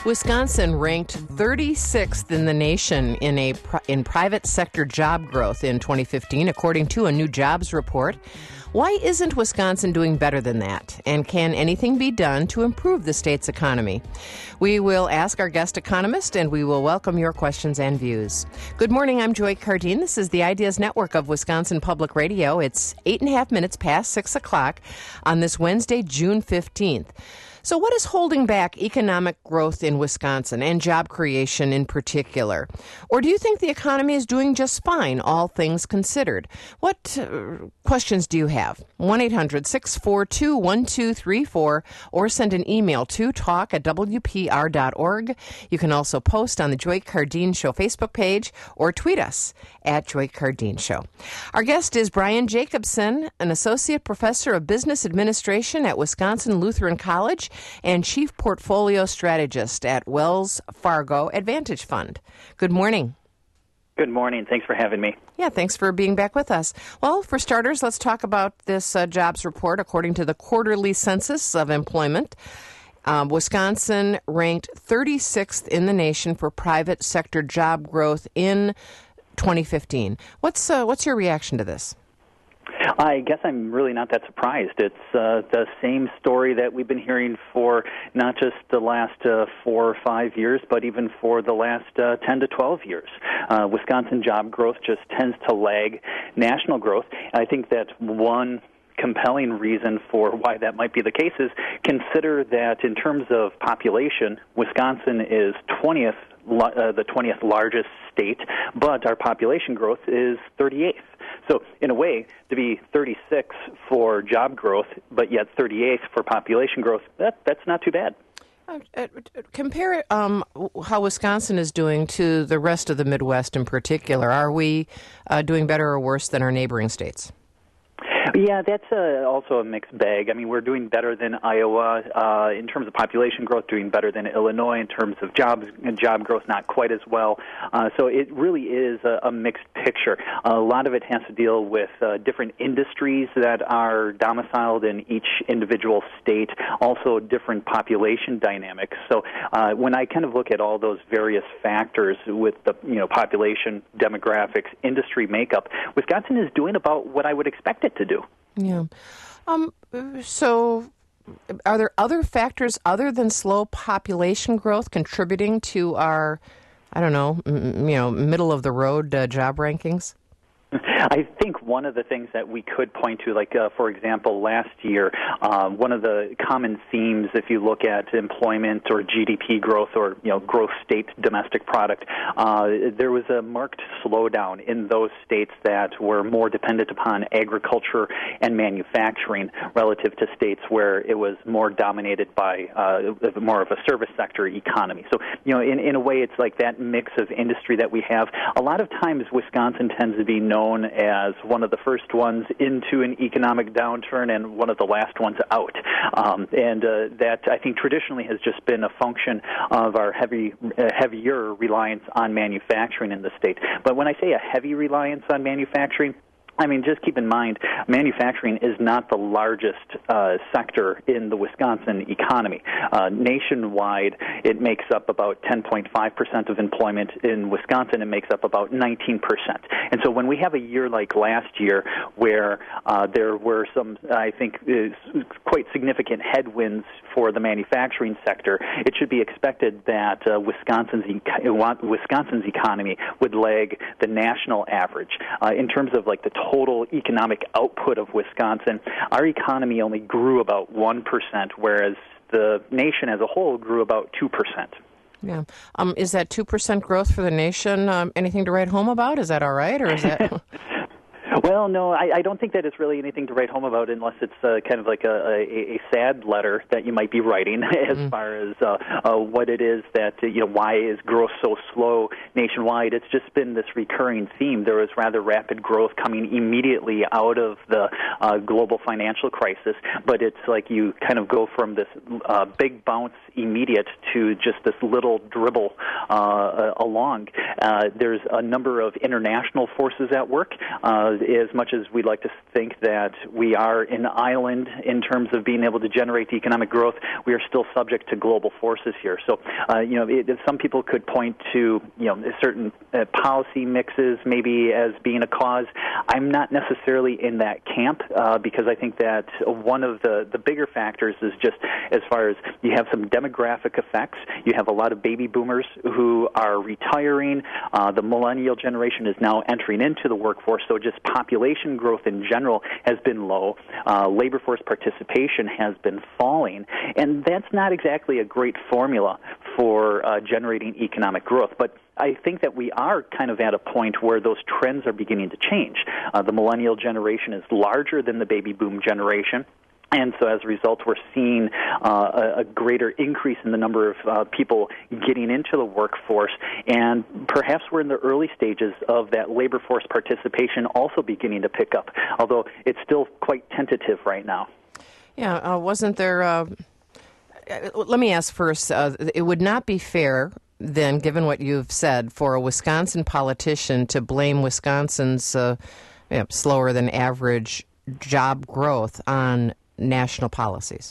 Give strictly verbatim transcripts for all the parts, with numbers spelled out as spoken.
Wisconsin ranked thirty-sixth in the nation in a in private sector job growth in twenty fifteen, according to a new jobs report. Why isn't Wisconsin doing better than that? And can anything be done to improve the state's economy? We will ask our guest economist, and we will welcome your questions and views. Good morning. I'm Joy Cardine. This is the Ideas Network of Wisconsin Public Radio. It's eight and a half minutes past six o'clock on this Wednesday, June fifteenth. So what is holding back economic growth in Wisconsin and job creation in particular? Or do you think the economy is doing just fine, all things considered? What uh, questions do you have? one eight hundred six four two one two three four or send an email to talk at w p r dot org. You can also post on the Joy Cardine Show Facebook page or tweet us at Joy Cardine Show. Our guest is Brian Jacobson, an associate professor of business administration at Wisconsin Lutheran College and chief portfolio strategist at Wells Fargo Advantage Fund. Good morning. Good morning. Thanks for having me. Yeah, thanks for being back with us. Well, for starters, let's talk about this uh, jobs report. According to the quarterly census of employment, um, Wisconsin ranked thirty-sixth in the nation for private sector job growth in twenty fifteen. What's uh, what's your reaction to this? I guess I'm really not that surprised. It's uh, the same story that we've been hearing for not just the last uh, four or five years, but even for the last uh, ten to twelve years. Uh, Wisconsin job growth just tends to lag national growth. And I think that one compelling reason for why that might be the case is consider that in terms of population, Wisconsin is twentieth, uh, the twentieth largest state, but our population growth is thirty-eighth. So, in a way, to be thirty-six for job growth, but yet thirty-eighth for population growth, that that's not too bad. Uh, uh, compare um, how Wisconsin is doing to the rest of the Midwest in particular. Are we uh, doing better or worse than our neighboring states? Yeah, that's uh, also a mixed bag. I mean, we're doing better than Iowa uh, in terms of population growth, doing better than Illinois in terms of jobs, job growth, not quite as well. Uh, so it really is a, a mixed picture. A lot of it has to deal with uh, different industries that are domiciled in each individual state, also different population dynamics. So uh, when I kind of look at all those various factors with the you know population, demographics, industry makeup, Wisconsin is doing about what I would expect it to do. Yeah. Um, so are there other factors other than slow population growth contributing to our, I don't know, m- you know, middle-of-the-road uh, job rankings? I think one of the things that we could point to, like, uh, for example, last year, uh, one of the common themes, if you look at employment or G D P growth or, you know, gross state domestic product, uh, there was a marked slowdown in those states that were more dependent upon agriculture and manufacturing relative to states where it was more dominated by uh, more of a service sector economy. So, you know, in, in a way, it's like that mix of industry that we have. A lot of times, Wisconsin tends to be known known as one of the first ones into an economic downturn and one of the last ones out. Um, and uh, that, I think, traditionally has just been a function of our heavy, uh, heavier reliance on manufacturing in the state. But when I say a heavy reliance on manufacturing, I mean, just keep in mind, manufacturing is not the largest uh, sector in the Wisconsin economy. Uh, nationwide, it makes up about ten point five percent of employment. In Wisconsin, it makes up about nineteen percent. And so when we have a year like last year where uh, there were some, I think, uh, quite significant headwinds for the manufacturing sector, it should be expected that uh, Wisconsin's, e- Wisconsin's economy would lag the national average. Uh, in terms of, like, the total economic output of Wisconsin, our economy only grew about one percent, whereas the nation as a whole grew about two percent. Yeah. Um, is that two percent growth for the nation um, anything to write home about? Is that all right, or is that... Well, no, I, I don't think that it's really anything to write home about unless it's uh, kind of like a, a, a sad letter that you might be writing as mm. far as uh, uh, what it is that, uh, you know, why is growth so slow nationwide. It's just been this recurring theme. There was rather rapid growth coming immediately out of the uh, global financial crisis, but it's like you kind of go from this uh, big bounce immediate to just this little dribble uh, along. Uh, there's a number of international forces at work. Uh, as much as we'd like to think that we are an island in terms of being able to generate the economic growth, we are still subject to global forces here. So, uh, you know, it, some people could point to, you know, certain uh, policy mixes maybe as being a cause. I'm not necessarily in that camp uh, because I think that one of the, the bigger factors is just as far as you have some demographic effects. You have a lot of baby boomers who are retiring. Uh, the millennial generation is now entering into the workforce, so just population growth in general has been low. Uh, labor force participation has been falling, and that's not exactly a great formula for uh, generating economic growth. But I think that we are kind of at a point where those trends are beginning to change. Uh, the millennial generation is larger than the baby boom generation. And so as a result, we're seeing uh, a, a greater increase in the number of uh, people getting into the workforce. And perhaps we're in the early stages of that labor force participation also beginning to pick up, although it's still quite tentative right now. Yeah, uh, wasn't there... Uh, let me ask first, uh, it would not be fair then, given what you've said, for a Wisconsin politician to blame Wisconsin's uh, you know, slower than average job growth on national policies?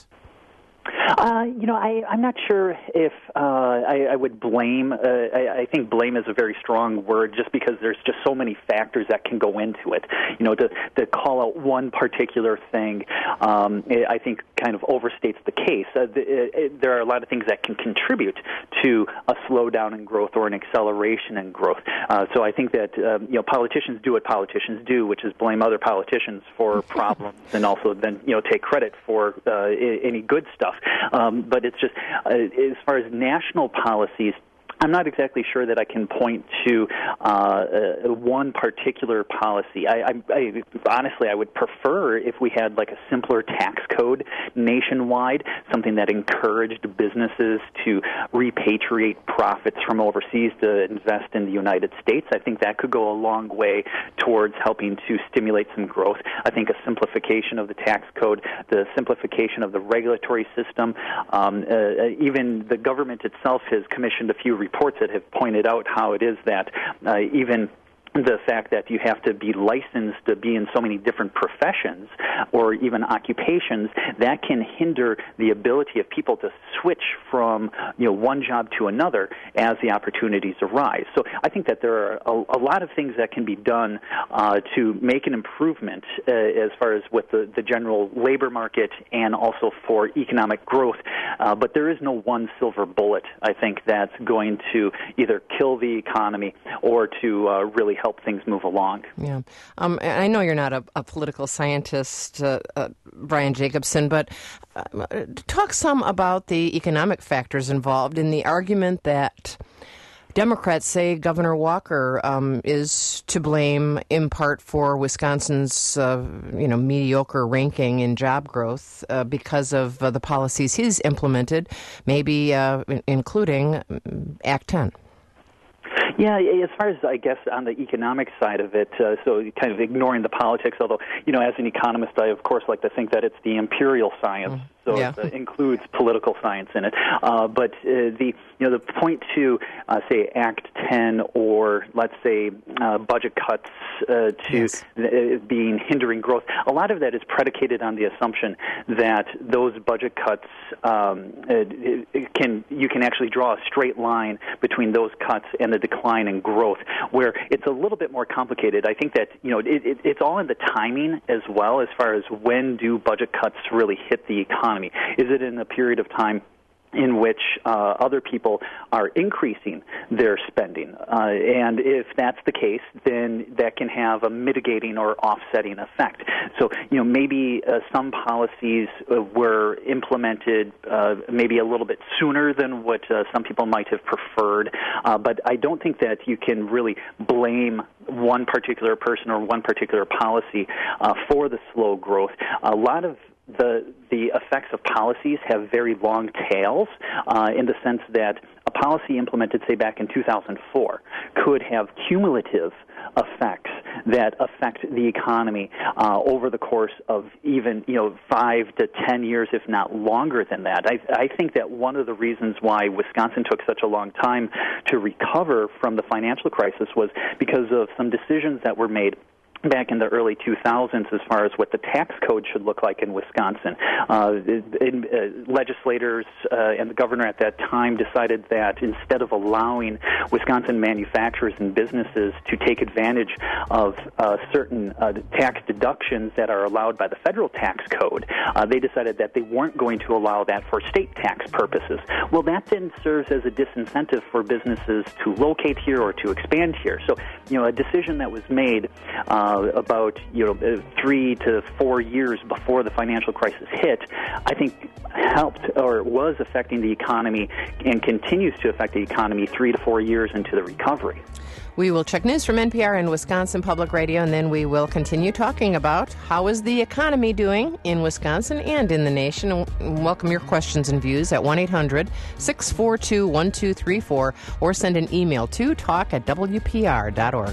Uh, you know, I, I'm not sure if uh, I, I would blame. Uh, I, I think blame is a very strong word just because there's just so many factors that can go into it. You know, to, to call out one particular thing, um, I think kind of overstates the case. Uh, the, it, it, there are a lot of things that can contribute to a slowdown in growth or an acceleration in growth. Uh, so I think that, um, you know, politicians do what politicians do, which is blame other politicians for problems and also then, you know, take credit for uh, any good stuff. Um, but it's just, uh, as far as national policies, I'm not exactly sure that I can point to uh, uh, one particular policy. I, I, I honestly, I would prefer if we had like a simpler tax code nationwide, something that encouraged businesses to repatriate profits from overseas to invest in the United States. I think that could go a long way towards helping to stimulate some growth. I think a simplification of the tax code, the simplification of the regulatory system, um, uh, even the government itself has commissioned a few reports that have pointed out how it is that uh, even the fact that you have to be licensed to be in so many different professions or even occupations, that can hinder the ability of people to switch from, you know, one job to another as the opportunities arise. So I think that there are a, a lot of things that can be done uh, to make an improvement uh, as far as with the, the general labor market and also for economic growth. Uh, but there is no one silver bullet, I think, that's going to either kill the economy or to uh, really help help things move along. Yeah. Um, I know you're not a, a political scientist, uh, uh, Brian Jacobson, but uh, talk some about the economic factors involved in the argument that Democrats say Governor Walker um, is to blame in part for Wisconsin's, uh, you know, mediocre ranking in job growth uh, because of uh, the policies he's implemented, maybe uh, including Act ten. Yeah, as far as, I guess, on the economic side of it, uh, so kind of ignoring the politics, although, you know, as an economist, I, of course, like to think that it's the imperial science, mm, so yeah. it uh, includes political science in it. Uh, but uh, the, you know, the point to, uh, say, Act ten or, let's say, uh, budget cuts uh, to yes. uh, being hindering growth, a lot of that is predicated on the assumption that those budget cuts um, it, it can, you can actually draw a straight line between those cuts and the decline in growth, where it's a little bit more complicated. I think that, you know, it, it, it's all in the timing as well, as far as when do budget cuts really hit the economy. Is it in a period of time in which uh, other people are increasing their spending? Uh, and if that's the case, then that can have a mitigating or offsetting effect. So, you know, maybe uh, some policies uh, were implemented uh, maybe a little bit sooner than what uh, some people might have preferred, uh, but I don't think that you can really blame one particular person or one particular policy uh, for the slow growth. A lot of The the effects of policies have very long tails uh, in the sense that a policy implemented, say, back in two thousand four could have cumulative effects that affect the economy uh, over the course of even, you know, five to ten years, if not longer than that. I, I think that one of the reasons why Wisconsin took such a long time to recover from the financial crisis was because of some decisions that were made back in the early two thousands as far as what the tax code should look like in Wisconsin. Uh, in, uh, legislators uh, and the governor at that time decided that instead of allowing Wisconsin manufacturers and businesses to take advantage of uh, certain uh, tax deductions that are allowed by the federal tax code, uh, they decided that they weren't going to allow that for state tax purposes. Well, that then serves as a disincentive for businesses to locate here or to expand here. So, you know, a decision that was made uh, about you know three to four years before the financial crisis hit, I think helped or was affecting the economy and continues to affect the economy three to four years into the recovery. We will check news from N P R and Wisconsin Public Radio, and then we will continue talking about how is the economy doing in Wisconsin and in the nation. And welcome your questions and views at one eight hundred six four two one two three four or send an email to talk at w p r dot org.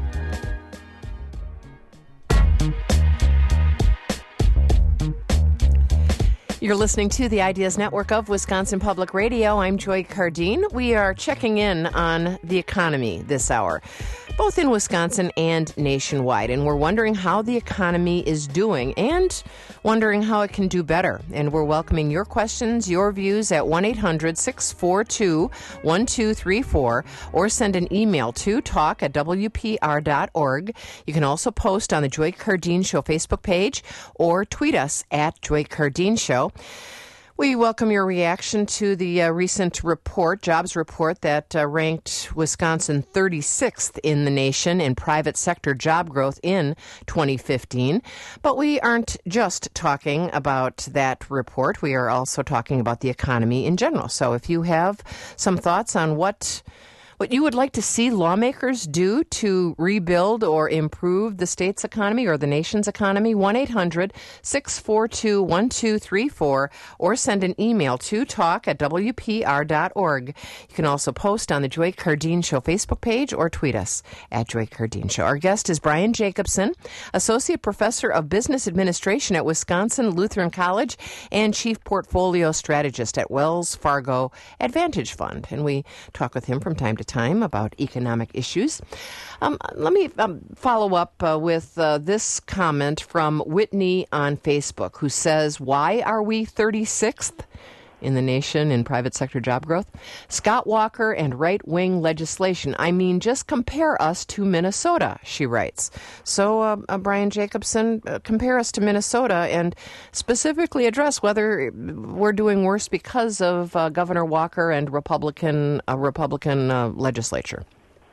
You're listening to the Ideas Network of Wisconsin Public Radio. I'm Joy Cardine. We are checking in on the economy this hour, both in Wisconsin and nationwide. And we're wondering how the economy is doing and wondering how it can do better. And we're welcoming your questions, your views at one eight hundred six four two one two three four or send an email to talk at w p r dot org. You can also post on the Joy Cardine Show Facebook page or tweet us at Joy Cardine Show. We welcome your reaction to the uh, recent report, jobs report, that uh, ranked Wisconsin thirty-sixth in the nation in private sector job growth in twenty fifteen. But we aren't just talking about that report. We are also talking about the economy in general. So if you have some thoughts on what What you would like to see lawmakers do to rebuild or improve the state's economy or the nation's economy, one eight hundred six four two one two three four or send an email to talk at w p r dot org. You can also post on the Joy Cardine Show Facebook page or tweet us at Joy Cardine Show. Our guest is Brian Jacobson, Associate Professor of Business Administration at Wisconsin Lutheran College and Chief Portfolio Strategist at Wells Fargo Advantage Fund. And we talk with him from time to time about economic issues. Um, let me um, follow up uh, with uh, this comment from Whitney on Facebook, who says, "Why are we thirty-sixth in the nation in private sector job growth? Scott Walker and right-wing legislation. I mean, just compare us to Minnesota," she writes. So, uh, uh, Brian Jacobson, uh, compare us to Minnesota and specifically address whether we're doing worse because of uh, Governor Walker and Republican uh, Republican uh, legislature.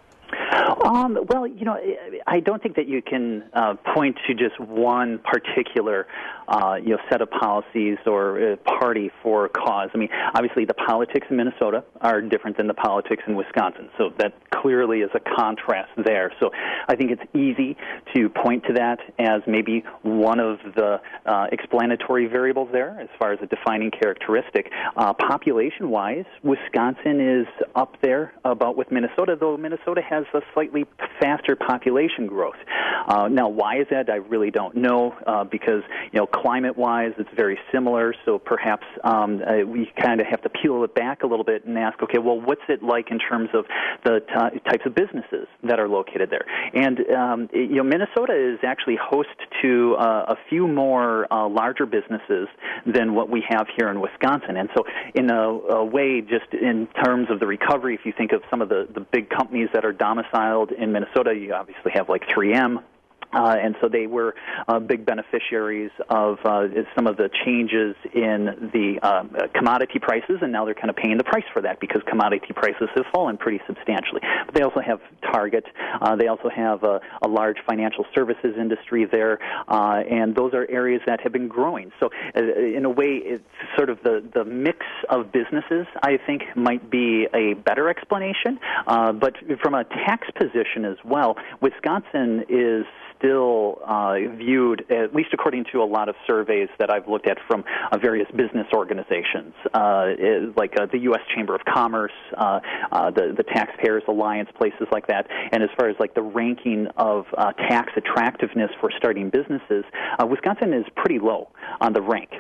Um, well, you know, I don't think that you can uh, point to just one particular, uh, you know, set of policies or uh, party for cause. I mean, obviously the politics in Minnesota are different than the politics in Wisconsin, so that clearly is a contrast there. So I think it's easy to point to that as maybe one of the uh, explanatory variables there as far as a defining characteristic. Uh, population-wise, Wisconsin is up there about with Minnesota, though Minnesota has a slightly faster population growth. Uh, now, why is that? I really don't know, uh, because, you know, climate-wise, it's very similar, so perhaps um, uh, we kind of have to peel it back a little bit and ask, okay, well, what's it like in terms of the t- types of businesses that are located there? And, um, you know, Minnesota is actually host to uh, a few more uh, larger businesses than what we have here in Wisconsin. And so in a, a way, just in terms of the recovery, if you think of some of the, the big companies that are domiciled in Minnesota, you obviously have like three M. Uh, and so they were uh, big beneficiaries of uh, some of the changes in the uh, commodity prices, and now they're kind of paying the price for that because commodity prices have fallen pretty substantially. But they also have Target. Uh, they also have a, a large financial services industry there, uh, and those are areas that have been growing. So uh, in a way, it's sort of the, the mix of businesses, I think, might be a better explanation. Uh, but from a tax position as well, Wisconsin is still uh, viewed, at least according to a lot of surveys that I've looked at from uh, various business organizations, uh, like uh, the U S Chamber of Commerce, uh, uh, the, the Taxpayers Alliance, places like that. And as far as like the ranking of uh, tax attractiveness for starting businesses, uh, Wisconsin is pretty low on the rank.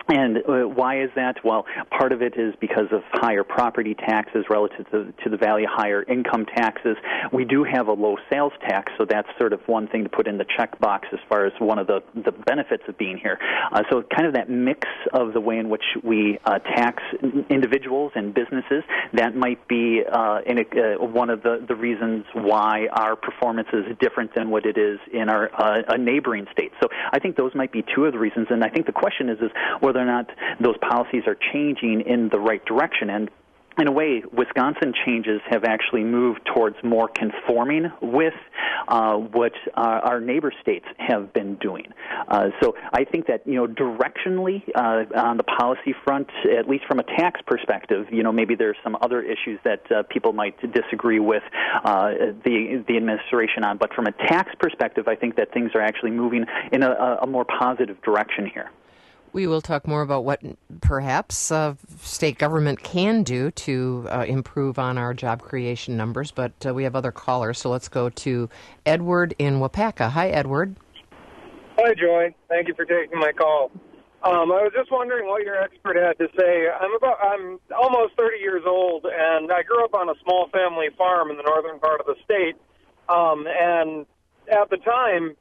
And uh, why is that? Well, part of it is because of higher property taxes relative to, to the value, higher income taxes. We do have a low sales tax, so that's sort of one thing to put in the checkbox as far as one of the, the benefits of being here. Uh, so kind of that mix of the way in which we uh, tax individuals and businesses, that might be uh, in a, uh, one of the, the reasons why our performance is different than what it is in our uh, a neighboring states. So I think those might be two of the reasons, and I think the question is, is whether or not those policies are changing in the right direction. And in a way, Wisconsin changes have actually moved towards more conforming with uh, what uh, our neighbor states have been doing. Uh, so I think that, you know, directionally uh, on the policy front, at least from a tax perspective, you know, maybe there's some other issues that uh, people might disagree with uh, the the administration on. But from a tax perspective, I think that things are actually moving in a, a more positive direction here. We will talk more about what perhaps uh, state government can do to uh, improve on our job creation numbers, but uh, we have other callers, so let's go to Edward in Wapaka. Hi, Edward. Hi, Joy. Thank you for taking my call. Um, I was just wondering what your expert had to say. I'm about I'm almost thirty years old, and I grew up on a small family farm in the northern part of the state, um, and at the time,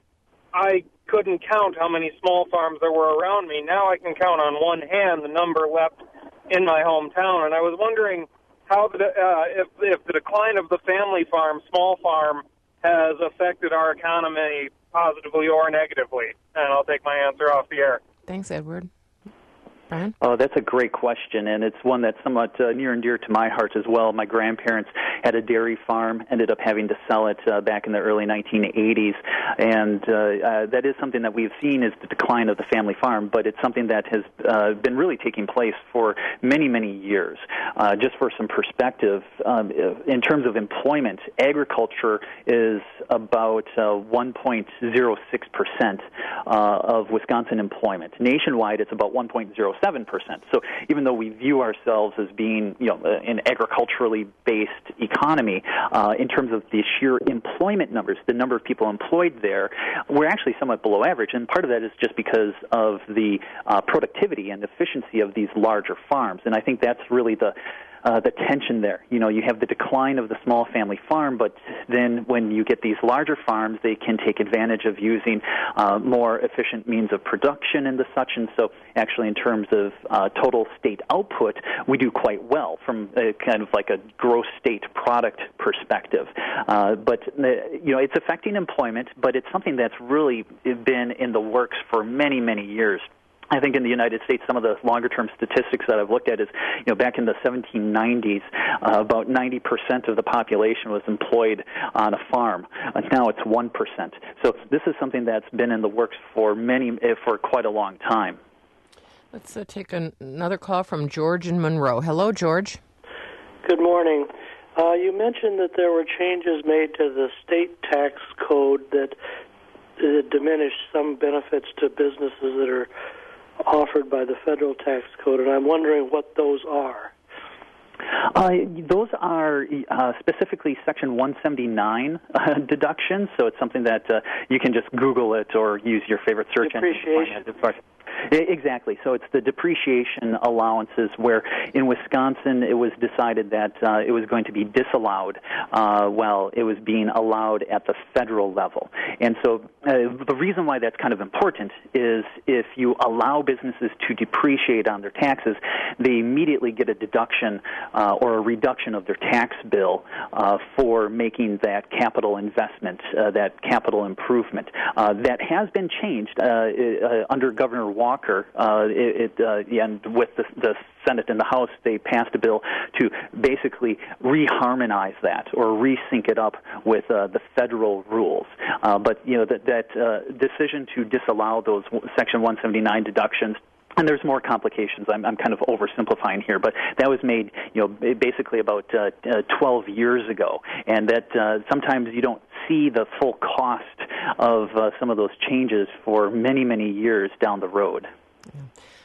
I couldn't count how many small farms there were around me. Now I can count on one hand the number left in my hometown, and I was wondering how the, uh, if, if the decline of the family farm, small farm, has affected our economy positively or negatively. And I'll take my answer off the air. Thanks, Edward. Brian? Oh, that's a great question, and it's one that's somewhat uh, near and dear to my heart as well. My grandparents had a dairy farm, ended up having to sell it uh, back in the early nineteen eighties, and uh, uh, that is something that we've seen is the decline of the family farm, but it's something that has uh, been really taking place for many, many years. Uh, just for some perspective, um, in terms of employment, agriculture is about uh, one point zero six percent uh, of Wisconsin employment. Nationwide, it's about one point zero seven percent. So even though we view ourselves as being, you know, an agriculturally based economy, uh, in terms of the sheer employment numbers, the number of people employed there, we're actually somewhat below average. And part of that is just because of the uh, productivity and efficiency of these larger farms. And I think that's really the Uh, the tension there. You know, you have the decline of the small family farm, but then when you get these larger farms, they can take advantage of using uh, more efficient means of production and the such. And so actually in terms of uh, total state output, we do quite well from a, kind of like a gross state product perspective. Uh, but, uh, you know, it's affecting employment, but it's something that's really been in the works for many, many years. I think in the United States, some of the longer-term statistics that I've looked at is, you know, back in the seventeen nineties, uh, about ninety percent of the population was employed on a farm. Uh, now it's one percent. So this is something that's been in the works for many, uh, for quite a long time. Let's uh, take an, another call from George in Monroe. Hello, George. Good morning. Uh, you mentioned that there were changes made to the state tax code that uh, diminished some benefits to businesses that are offered by the federal tax code, and I'm wondering what those are. Uh, those are uh, specifically Section one seventy-nine uh, deductions, so it's something that uh, you can just Google it or use your favorite search engine. Depreciation. Exactly. So it's the depreciation allowances where in Wisconsin it was decided that uh, it was going to be disallowed uh, while it was being allowed at the federal level. And so uh, the reason why that's kind of important is if you allow businesses to depreciate on their taxes, they immediately get a deduction uh, or a reduction of their tax bill uh, for making that capital investment, uh, that capital improvement. Uh, that has been changed uh, uh, under Governor Walker, uh, it, it, uh, and with the, the Senate and the House, they passed a bill to basically reharmonize that or resync it up with uh, the federal rules. Uh, but you know that that uh, decision to disallow those Section one seventy-nine deductions. And there's more complications. I'm, I'm kind of oversimplifying here, but that was made, you know, basically about uh, uh, twelve years ago, and that uh, sometimes you don't see the full cost of uh, some of those changes for many, many years down the road. Yeah.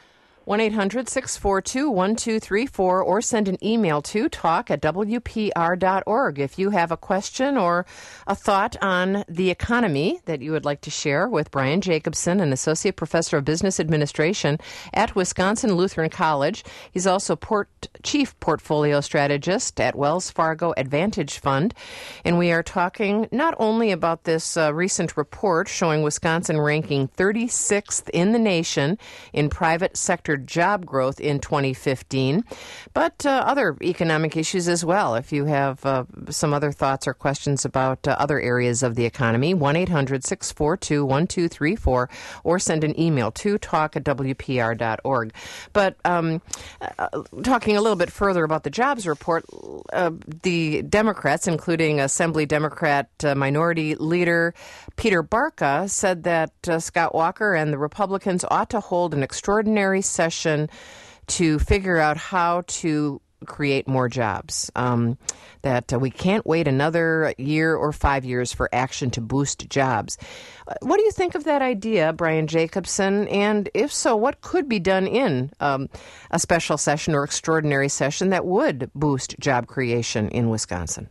one eight hundred six four two one two three four or send an email to talk at w p r dot org if you have a question or a thought on the economy that you would like to share with Brian Jacobson, an associate professor of business administration at Wisconsin Lutheran College. He's also port, chief portfolio strategist at Wells Fargo Advantage Fund. And we are talking not only about this uh, recent report showing Wisconsin ranking thirty-sixth in the nation in private sector job growth in twenty fifteen, but uh, other economic issues as well. If you have uh, some other thoughts or questions about uh, other areas of the economy, one eight hundred six four two one two three four or send an email to talk at w p r dot org. But um, uh, talking a little bit further about the jobs report, uh, the Democrats, including Assembly Democrat uh, Minority Leader Peter Barca, said that uh, Scott Walker and the Republicans ought to hold an extraordinary session to figure out how to create more jobs, um, that uh, we can't wait another year or five years for action to boost jobs. Uh, what do you think of that idea, Brian Jacobson? And if so, what could be done in um, a special session or extraordinary session that would boost job creation in Wisconsin?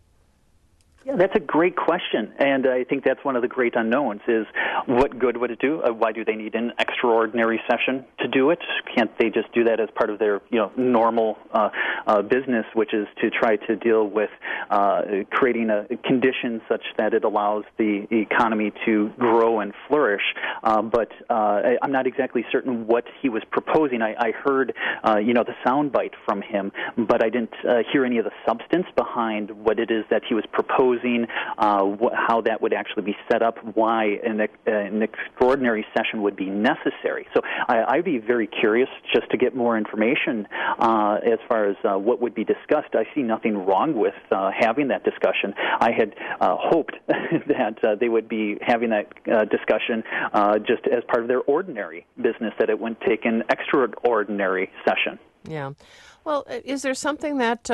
Yeah, that's a great question, and I think that's one of the great unknowns is what good would it do? Uh, why do they need an extraordinary session to do it? Can't they just do that as part of their you know normal uh, uh, business, which is to try to deal with uh, creating a condition such that it allows the economy to grow and flourish? Uh, but uh, I, I'm not exactly certain what he was proposing. I, I heard uh, you know the soundbite from him, but I didn't uh, hear any of the substance behind what it is that he was proposing. Uh, wh- how that would actually be set up, why an, uh, an extraordinary session would be necessary. So I, I'd be very curious just to get more information uh, as far as uh, what would be discussed. I see nothing wrong with uh, having that discussion. I had uh, hoped that uh, they would be having that uh, discussion uh, just as part of their ordinary business, that it wouldn't take an extraordinary session. Yeah. Well, is there something that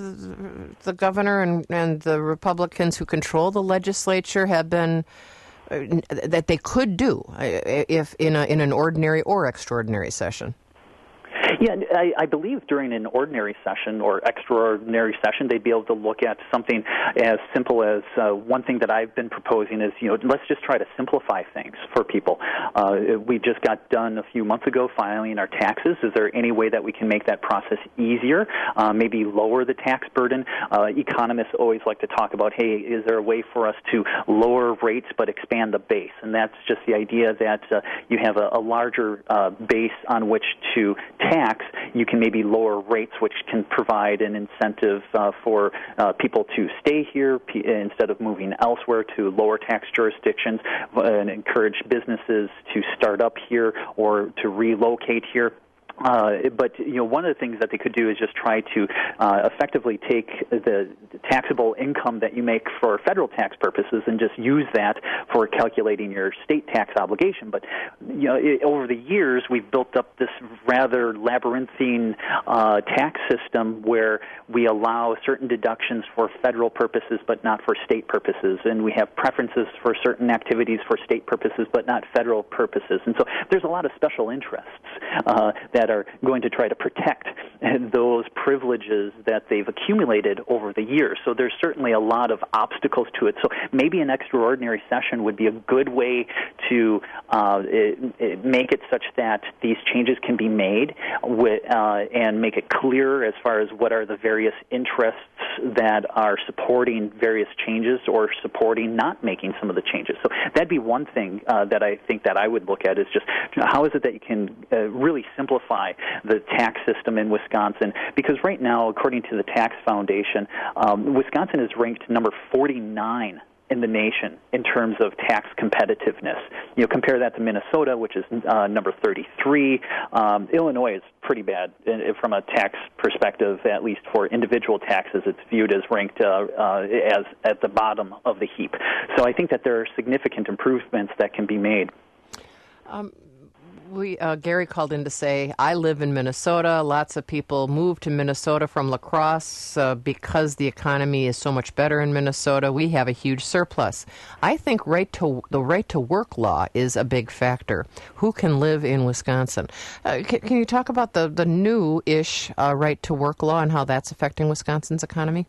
um, the governor and, and the Republicans who control the legislature have been uh, that they could do if in a, in an ordinary or extraordinary session? Yeah, I, I believe during an ordinary session or extraordinary session, they'd be able to look at something as simple as uh, one thing that I've been proposing is, you know, let's just try to simplify things for people. Uh, we just got done a few months ago filing our taxes. Is there any way that we can make that process easier, uh, maybe lower the tax burden? Uh, economists always like to talk about, hey, is there a way for us to lower rates but expand the base? And that's just the idea that uh, you have a, a larger uh, base on which to tax. You can maybe lower rates, which can provide an incentive uh, for uh, people to stay here p- instead of moving elsewhere to lower tax jurisdictions, uh, and encourage businesses to start up here or to relocate here. Uh, but, you know, one of the things that they could do is just try to uh, effectively take the taxable income that you make for federal tax purposes and just use that for calculating your state tax obligation. But, you know, it, over the years, we've built up this rather labyrinthine uh, tax system where we allow certain deductions for federal purposes but not for state purposes. And we have preferences for certain activities for state purposes but not federal purposes. And so there's a lot of special interests uh, that are going to try to protect those privileges that they've accumulated over the years. So there's certainly a lot of obstacles to it. So maybe an extraordinary session would be a good way to uh, it, it make it such that these changes can be made with, uh, and make it clear as far as what are the various interests that are supporting various changes or supporting not making some of the changes. So that'd be one thing uh, that I think that I would look at is just how is it that you can uh, really simplify the tax system in Wisconsin, because right now, according to the Tax Foundation, um, Wisconsin is ranked number forty-nine in the nation in terms of tax competitiveness. You know, compare that to Minnesota, which is uh, number thirty-three. Um, Illinois is pretty bad from a tax perspective, at least for individual taxes. It's viewed as ranked uh, uh, as at the bottom of the heap. So I think that there are significant improvements that can be made. Um, We uh, Gary called in to say, I live in Minnesota. Lots of people move to Minnesota from La Crosse uh, because the economy is so much better in Minnesota. We have a huge surplus. I think right to the right to work law is a big factor. Who can live in Wisconsin? Uh, can, can you talk about the, the new-ish uh, right to work law and how that's affecting Wisconsin's economy?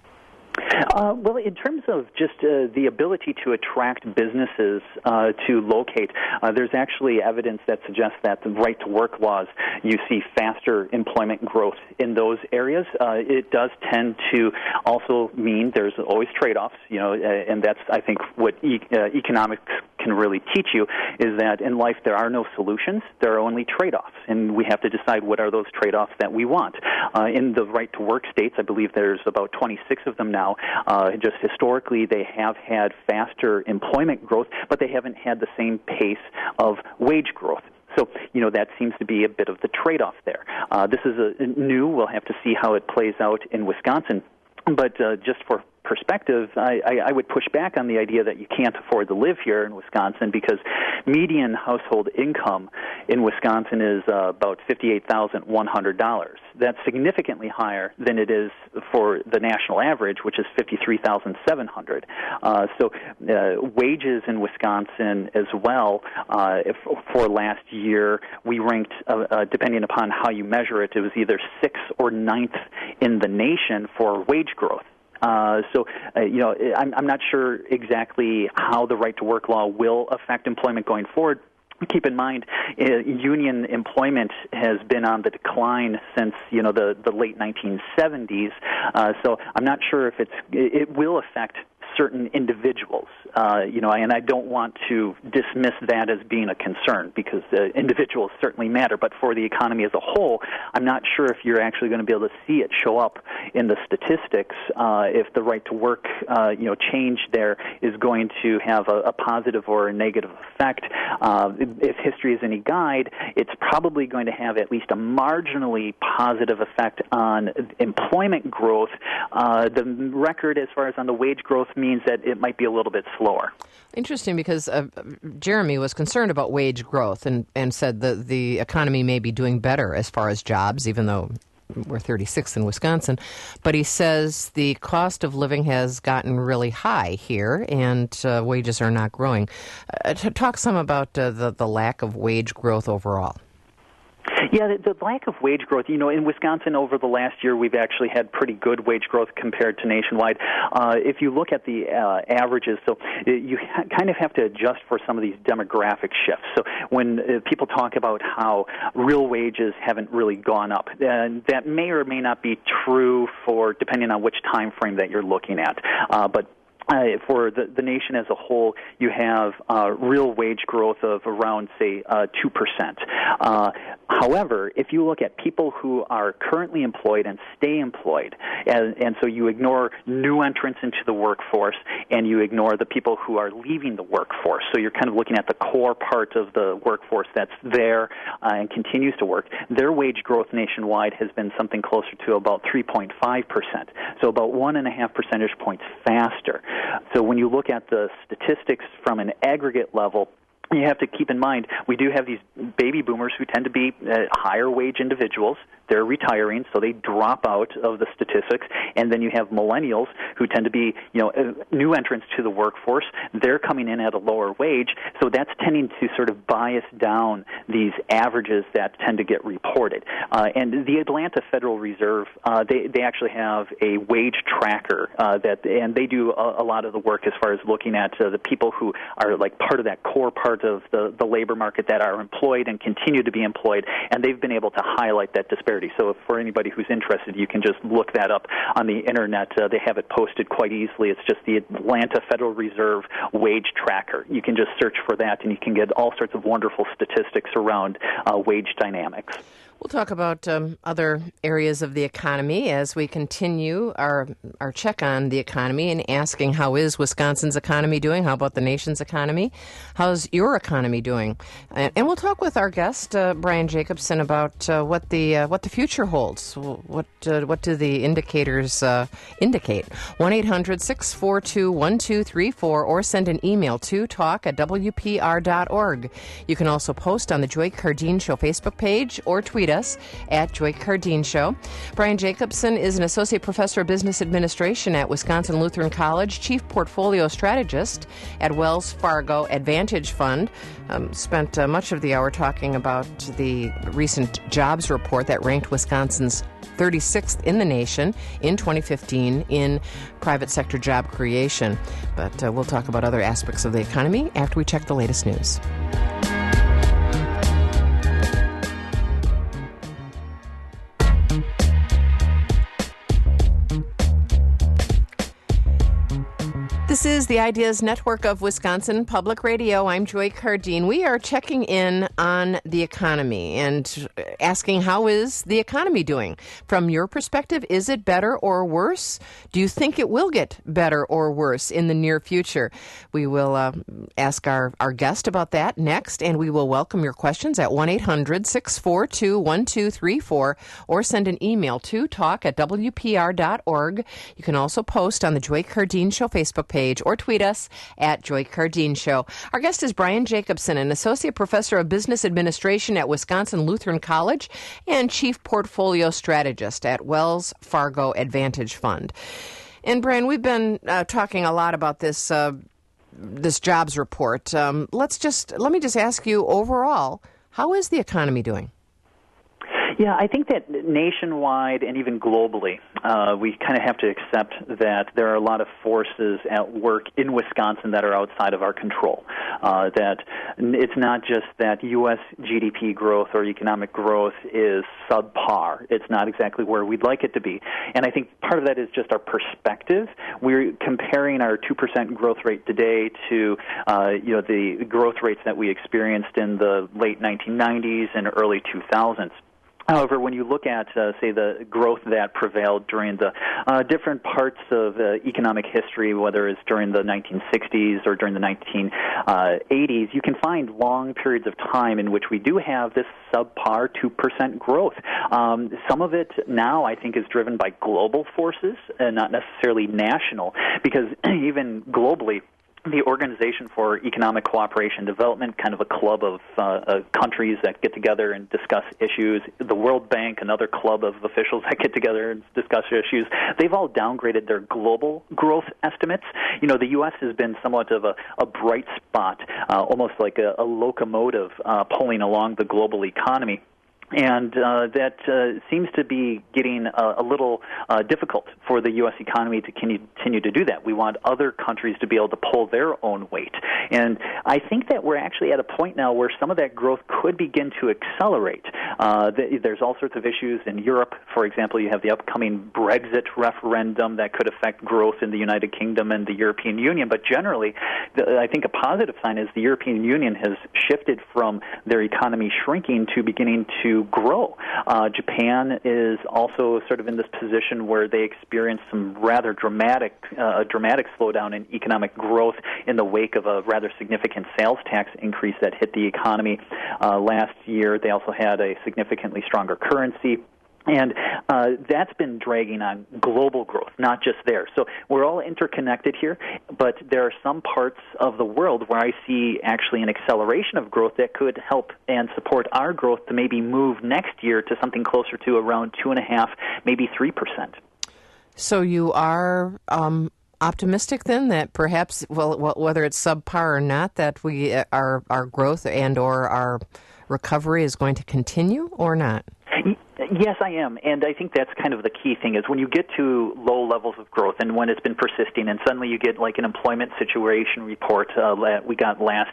Uh, well, in terms of just uh, the ability to attract businesses uh, to locate, uh, there's actually evidence that suggests that the right-to-work laws, you see faster employment growth in those areas. Uh, it does tend to also mean there's always trade-offs, you know, uh, and that's, I think, what e- uh, economics can really teach you, is that in life there are no solutions, there are only trade-offs, and we have to decide what are those trade-offs that we want. Uh, in the right-to-work states, I believe there's about twenty-six of them now. Uh, just historically, they have had faster employment growth, but they haven't had the same pace of wage growth. So, you know, that seems to be a bit of the trade-off there. Uh, this is a, new. We'll have to see how it plays out in Wisconsin. But uh, just for perspective, I, I, I would push back on the idea that you can't afford to live here in Wisconsin, because median household income in Wisconsin is uh, about fifty-eight thousand one hundred dollars. That's significantly higher than it is for the national average, which is fifty-three thousand seven hundred dollars. Uh, so uh, wages in Wisconsin as well, uh, if, for last year, we ranked, uh, uh, depending upon how you measure it, it was either sixth or ninth in the nation for wage growth. Uh, so, uh, you know, I'm, I'm not sure exactly how the right-to-work law will affect employment going forward. Keep in mind, uh, union employment has been on the decline since, you know, the, the late nineteen seventies. Uh, so I'm not sure if it's it will affect certain individuals, uh, you know, and I don't want to dismiss that as being a concern, because uh, individuals certainly matter, but for the economy as a whole, I'm not sure if you're actually going to be able to see it show up in the statistics, uh, if the right to work, uh, you know, change there is going to have a, a positive or a negative effect. Uh, if history is any guide, it's probably going to have at least a marginally positive effect on employment growth. Uh, the record as far as on the wage growth means that it might be a little bit slower. Interesting, because uh, Jeremy was concerned about wage growth and, and said that the economy may be doing better as far as jobs, even though we're thirty-sixth in Wisconsin. But he says the cost of living has gotten really high here, and uh, wages are not growing. Uh, to talk some about uh, the, the lack of wage growth overall. Yeah, the, the lack of wage growth, you know, in Wisconsin over the last year, we've actually had pretty good wage growth compared to nationwide. Uh, if you look at the uh, averages, so you ha- kind of have to adjust for some of these demographic shifts. So when uh, people talk about how real wages haven't really gone up, uh, that may or may not be true for depending on which time frame that you're looking at. Uh, but Uh, for the, the nation as a whole, you have uh, real wage growth of around, say, uh, two percent. Uh, however, if you look at people who are currently employed and stay employed, and, and so you ignore new entrants into the workforce and you ignore the people who are leaving the workforce, so you're kind of looking at the core part of the workforce that's there uh, and continues to work, their wage growth nationwide has been something closer to about three point five percent, so about one and a half percentage points faster. So when you look at the statistics from an aggregate level, you have to keep in mind we do have these baby boomers who tend to be uh, higher wage individuals. They're retiring, so they drop out of the statistics. And then you have millennials who tend to be, you know, uh, new entrants to the workforce. They're coming in at a lower wage, so that's tending to sort of bias down these averages that tend to get reported. Uh, and the Atlanta Federal Reserve, uh, they they actually have a wage tracker uh, that, and they do a, a lot of the work as far as looking at uh, the people who are like part of that core part of the, the labor market that are employed and continue to be employed, and they've been able to highlight that disparity. So if for anybody who's interested, you can just look that up on the Internet. Uh, they have it posted quite easily. It's just the Atlanta Federal Reserve Wage Tracker. You can just search for that, and you can get all sorts of wonderful statistics around uh, wage dynamics. We'll talk about um, other areas of the economy as we continue our our check on the economy and asking how is Wisconsin's economy doing? How about the nation's economy? How's your economy doing? And, and we'll talk with our guest uh, Brian Jacobson about uh, what the uh, what the future holds. What uh, what do the indicators uh, indicate? one eight hundred six four two one two three four or send an email to talk at w p r dot org. You can also post on the Joy Cardine Show Facebook page or tweet us at Joy Cardine Show. Brian Jacobson is an associate professor of business administration at Wisconsin Lutheran College, chief portfolio strategist at Wells Fargo Advantage Fund. Um, spent uh, much of the hour talking about the recent jobs report that ranked Wisconsin's thirty-sixth in the nation in twenty fifteen in private sector job creation. But uh, we'll talk about other aspects of the economy after we check the latest news. This is the Ideas Network of Wisconsin Public Radio. I'm Joy Cardine. We are checking in on the economy and asking how is the economy doing? From your perspective, is it better or worse? Do you think it will get better or worse in the near future? We will uh, ask our, our guest about that next, and we will welcome your questions at one eight hundred six four two one two three four or send an email to talk at w p r dot org. You can also post on the Joy Cardine Show Facebook page or tweet us at Joy Cardine Show. Our guest is Brian Jacobson, an associate professor of business administration at Wisconsin Lutheran College and chief portfolio strategist at Wells Fargo Advantage Fund. And Brian, we've been uh, talking a lot about this uh, this jobs report. Um, let's just let me just ask you overall, how is the economy doing? Yeah, I think that nationwide and even globally, uh, we kind of have to accept that there are a lot of forces at work in Wisconsin that are outside of our control. Uh, that it's not just that U S G D P growth or economic growth is subpar. It's not exactly where we'd like it to be. And I think part of that is just our perspective. We're comparing our two percent growth rate today to uh, you know the growth rates that we experienced in the late nineteen nineties and early two thousands. However, when you look at, uh, say, the growth that prevailed during the uh, different parts of uh, economic history, whether it's during the nineteen sixties or during the nineteen eighties, you can find long periods of time in which we do have this subpar two percent growth. Um, some of it now, I think, is driven by global forces and not necessarily national, because even globally, the Organization for Economic Cooperation and Development, kind of a club of uh, uh, countries that get together and discuss issues. The World Bank, another club of officials that get together and discuss issues. They've all downgraded their global growth estimates. You know, the U S has been somewhat of a, a bright spot, uh, almost like a, a locomotive uh, pulling along the global economy. And uh, that uh, seems to be getting uh, a little uh, difficult for the U S economy to continue to do that. We want other countries to be able to pull their own weight. And I think that we're actually at a point now where some of that growth could begin to accelerate. Uh, there's all sorts of issues in Europe. For example, you have the upcoming Brexit referendum that could affect growth in the United Kingdom and the European Union. But generally, the, I think a positive sign is the European Union has shifted from their economy shrinking to beginning to grow. Uh, Japan is also sort of in this position where they experienced some rather dramatic, uh, dramatic slowdown in economic growth in the wake of a rather significant sales tax increase that hit the economy uh, last year. They also had a significantly stronger currency. And uh, that's been dragging on global growth, not just there. So we're all interconnected here, but there are some parts of the world where I see actually an acceleration of growth that could help and support our growth to maybe move next year to something closer to around two and a half, maybe three percent. So you are um, optimistic then that perhaps, well, whether it's subpar or not, that we our our growth and or our recovery is going to continue or not? Yes, I am, and I think that's kind of the key thing is when you get to low levels of growth and when it's been persisting and suddenly you get like an employment situation report uh, we got last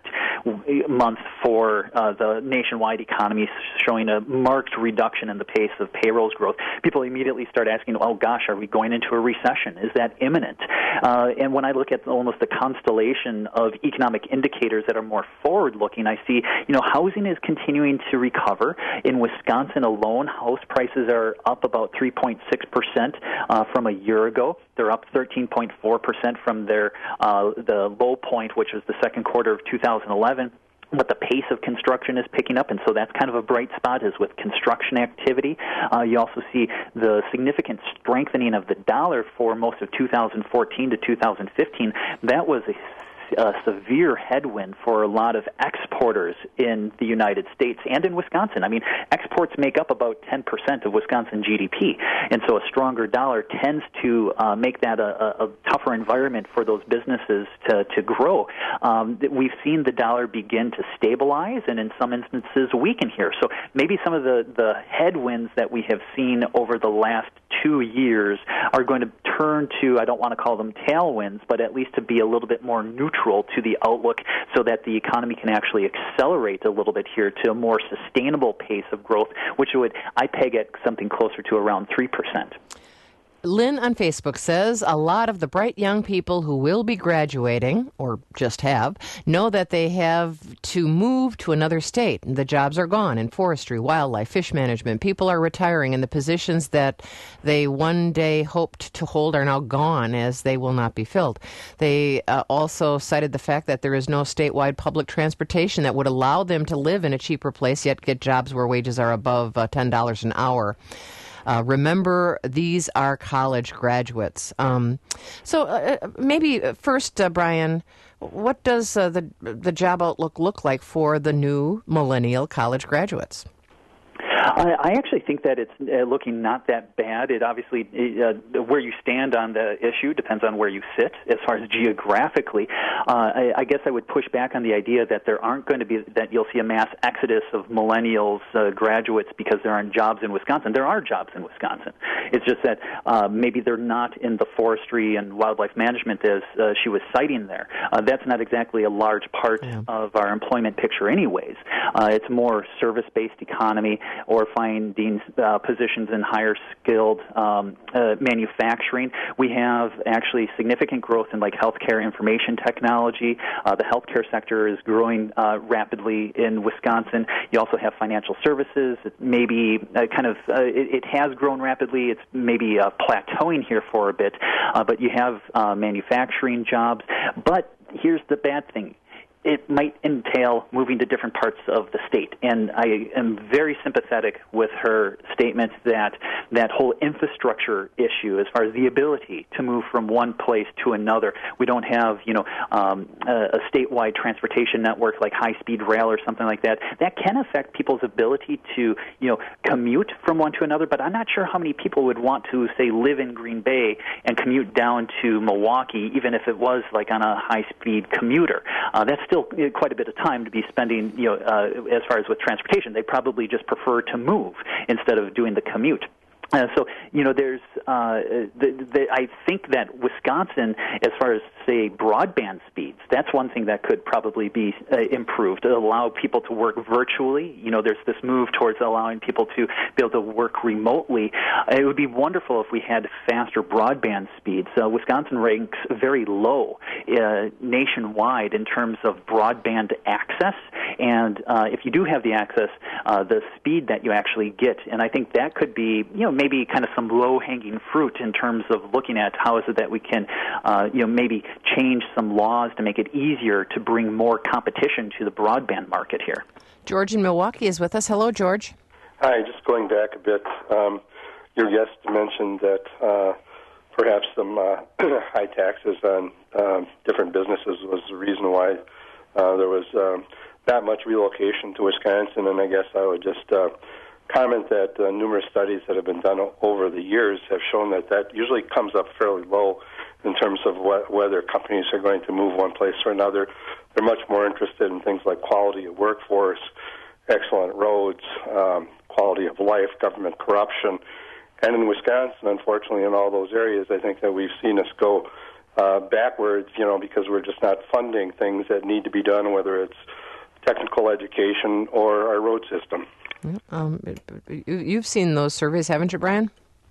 month for uh, the nationwide economy showing a marked reduction in the pace of payrolls growth, people immediately start asking, oh gosh, are we going into a recession? Is that imminent? Uh, and when I look at almost the constellation of economic indicators that are more forward-looking, I see, you know, housing is continuing to recover. In Wisconsin alone, house prices are up about three point six percent uh, from a year ago. They're up thirteen point four percent from their uh, the low point, which was the second quarter of two thousand eleven. But the pace of construction is picking up, and so that's kind of a bright spot is with construction activity. Uh, you also see the significant strengthening of the dollar for most of two thousand fourteen to two thousand fifteen. That was a a severe headwind for a lot of exporters in the United States and in Wisconsin. I mean, exports make up about ten percent of Wisconsin G D P, and so a stronger dollar tends to uh, make that a, a tougher environment for those businesses to, to grow. Um, we've seen the dollar begin to stabilize and in some instances weaken here. So maybe some of the, the headwinds that we have seen over the last two years are going to turn to, I don't want to call them tailwinds, but at least to be a little bit more neutral to the outlook so that the economy can actually accelerate a little bit here to a more sustainable pace of growth, which would, I peg at something closer to around three percent. Lynn on Facebook says, a lot of the bright young people who will be graduating, or just have, know that they have to move to another state. The jobs are gone in forestry, wildlife, fish management. People are retiring, and the positions that they one day hoped to hold are now gone as they will not be filled. They uh, also cited the fact that there is no statewide public transportation that would allow them to live in a cheaper place, yet get jobs where wages are above uh, ten dollars an hour. Uh, remember, these are college graduates. Um, so uh, maybe first, uh, Brian, what does uh, the the job outlook look like for the new millennial college graduates? I, I actually think that it's uh, looking not that bad. It obviously, uh, where you stand on the issue depends on where you sit as far as geographically. Uh, I, I guess I would push back on the idea that there aren't going to be, that you'll see a mass exodus of millennials, uh, graduates, because there aren't jobs in Wisconsin. There are jobs in Wisconsin. It's just that uh, maybe they're not in the forestry and wildlife management as uh, she was citing there. Uh, that's not exactly a large part yeah. of our employment picture anyways. Uh, it's more service-based economy, or finding uh, positions in higher skilled um, uh, manufacturing. We have actually significant growth in like healthcare information technology. Uh, the healthcare sector is growing uh, rapidly in Wisconsin. You also have financial services. It maybe uh, kind of uh, it, it has grown rapidly. It's maybe uh, plateauing here for a bit, uh, but you have uh, manufacturing jobs. But here's the bad thing. It might entail moving to different parts of the state. And I am very sympathetic with her statement that that whole infrastructure issue, as far as the ability to move from one place to another, we don't have, you know, um, a, a statewide transportation network like high-speed rail or something like that. That can affect people's ability to, you know, commute from one to another, but I'm not sure how many people would want to, say, live in Green Bay and commute down to Milwaukee, even if it was like on a high-speed commuter. Uh, that's still quite a bit of time to be spending, you know, uh, as far as with transportation. They probably just prefer to move instead of doing the commute. Uh, so, you know, there's, uh, the, the, I think that Wisconsin, as far as, say, broadband speeds, that's one thing that could probably be uh, improved, to allow people to work virtually. You know, there's this move towards allowing people to be able to work remotely. Uh, it would be wonderful if we had faster broadband speeds. Uh, Wisconsin ranks very low uh, nationwide in terms of broadband access, and uh, if you do have the access, uh, the speed that you actually get, and I think that could be, you know, maybe kind of some low-hanging fruit in terms of looking at how is it that we can, uh, you know, maybe change some laws to make it easier to bring more competition to the broadband market here. George in Milwaukee is with us. Hello, George. Hi, just going back a bit. Um, your guest mentioned that uh, perhaps some uh, high taxes on um, different businesses was the reason why uh, there was um, that much relocation to Wisconsin, and I guess I would just uh, comment that uh, numerous studies that have been done o- over the years have shown that that usually comes up fairly low in terms of wh- whether companies are going to move one place or another. They're much more interested in things like quality of workforce, excellent roads, um, quality quality of life, government corruption. And in Wisconsin, unfortunately, in all those areas, I think that we've seen us go uh, backwards, you know, because we're just not funding things that need to be done, whether it's technical education or our road system. Um, you've seen those surveys, haven't you, Brian?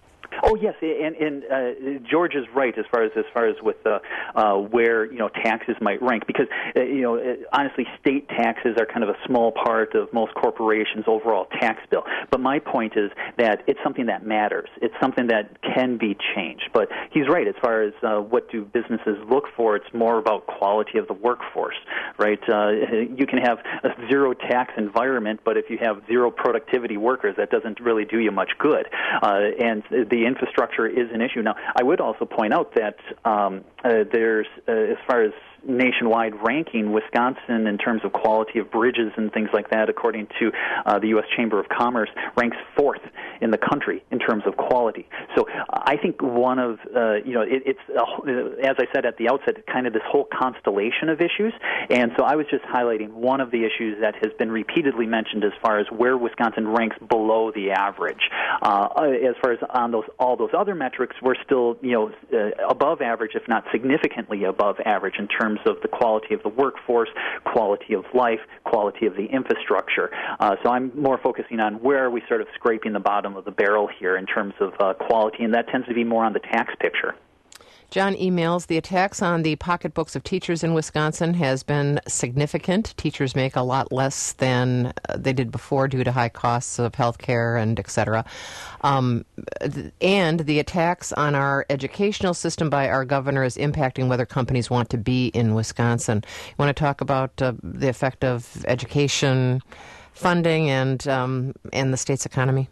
Oh yes, and, and uh, George is right as far as as far as with uh, uh, where you know taxes might rank, because uh, you know uh, honestly, state taxes are kind of a small part of most corporations' overall tax bill. But my point is that it's something that matters. It's something that can be changed. But he's right as far as uh, what do businesses look for. It's more about quality of the workforce, right? Uh, you can have a zero tax environment, but if you have zero productivity workers, that doesn't really do you much good. Uh, and the infrastructure is an issue. Now, I would also point out that um, uh, there's, uh, as far as nationwide ranking, Wisconsin, in terms of quality of bridges and things like that, according to uh, the U S Chamber of Commerce, ranks fourth in the country in terms of quality. So I think one of, uh, you know, it, it's, uh, as I said at the outset, kind of this whole constellation of issues. And so I was just highlighting one of the issues that has been repeatedly mentioned as far as where Wisconsin ranks below the average. Uh, as far as on those all those other metrics, we're still, you know, uh, above average, if not significantly above average in terms of the quality of the workforce, quality of life, quality of the infrastructure. Uh, so I'm more focusing on where are we sort of scraping the bottom of the barrel here in terms of uh, quality, and that tends to be more on the tax picture. John emails, the attacks on the pocketbooks of teachers in Wisconsin has been significant. Teachers make a lot less than they did before due to high costs of health care and et cetera. Um, and the attacks on our educational system by our governor is impacting whether companies want to be in Wisconsin. You want to talk about uh, the effect of education funding and um, and the state's economy?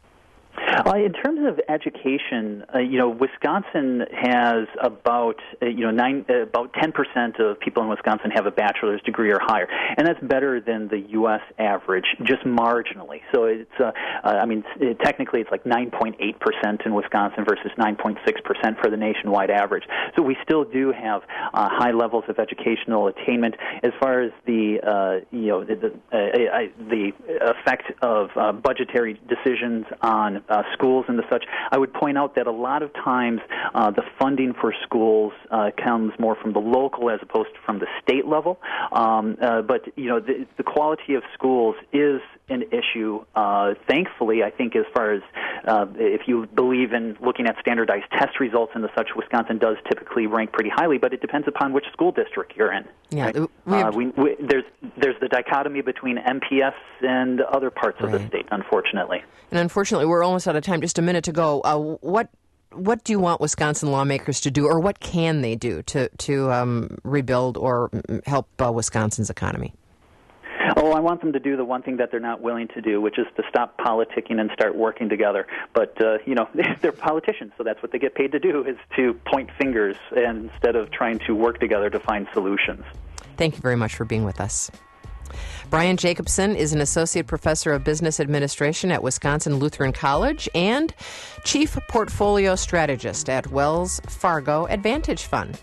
Uh, in terms of education, uh, you know, Wisconsin has about, uh, you know, nine, uh, about ten percent of people in Wisconsin have a bachelor's degree or higher, and that's better than the U S average, just marginally. So it's, uh, uh, I mean, it, technically it's like nine point eight percent in Wisconsin versus nine point six percent for the nationwide average. So we still do have uh, high levels of educational attainment. As far as the, uh, you know, the, uh, the effect of uh, budgetary decisions on uh, schools and the such, I would point out that a lot of times uh, the funding for schools uh, comes more from the local as opposed to from the state level. Um, uh, but, you know, the, the quality of schools is an issue. Uh, thankfully, I think as far as uh, if you believe in looking at standardized test results and the such, Wisconsin does typically rank pretty highly, but it depends upon which school district you're in. Yeah, right? we have, uh, we, we, there's there's the dichotomy between M P S and other parts right. of the state, unfortunately. And unfortunately, we're almost out of time. Just a minute to go. Uh, what what do you want Wisconsin lawmakers to do, or what can they do to to um, rebuild or help uh, Wisconsin's economy? Oh, I want them to do the one thing that they're not willing to do, which is to stop politicking and start working together. But, uh, you know, they're politicians, so that's what they get paid to do, is to point fingers instead of trying to work together to find solutions. Thank you very much for being with us. Brian Jacobson is an associate professor of business administration at Wisconsin Lutheran College and chief portfolio strategist at Wells Fargo Advantage Fund.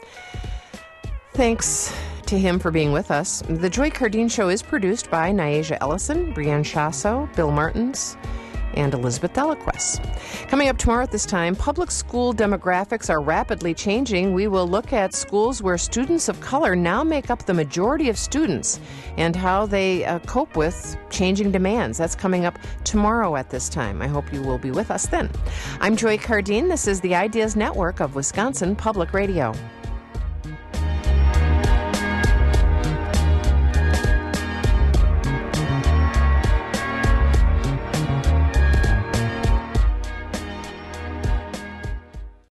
Thanks to him for being with us. The Joy Cardine Show is produced by Nyasia Ellison, Brianne Chasso, Bill Martins, and Elizabeth Delaquest. Coming up tomorrow at this time, public school demographics are rapidly changing. We will look at schools where students of color now make up the majority of students and how they uh, cope with changing demands. That's coming up tomorrow at this time. I hope you will be with us then. I'm Joy Cardine. This is the Ideas Network of Wisconsin Public Radio.